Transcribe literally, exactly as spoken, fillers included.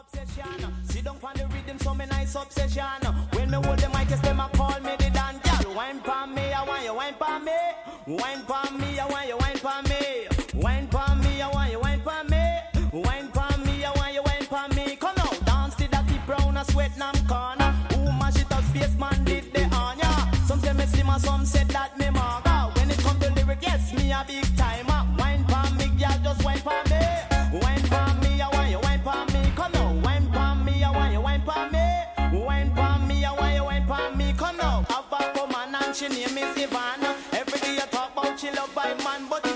obsession. Sit down on the rhythm, so me nice obsession. When me hold the mic, yes, them a call me the dan gal. Wine pa me, I want you wine pa me. Wine pa me, I want you wine pa me. Wine pa me, I want you wine pa me. Wine pa me, I want you wine pa me. Come now, dance to that deep brown a sweat nam corner. Who mash it up, space man did the on ya. Some say me slim and some said that me maga. When it come to lyric, yes, me a big timer. Wine pa me, girl, just wine pa me. Wine pa me, I want you wine pa me. Come now, wine pa me, I want you wine pa me. Wine pa me, I want you wine pa me. Come now, have a woman and she name is Ivana. Every day you talk about she love by man, but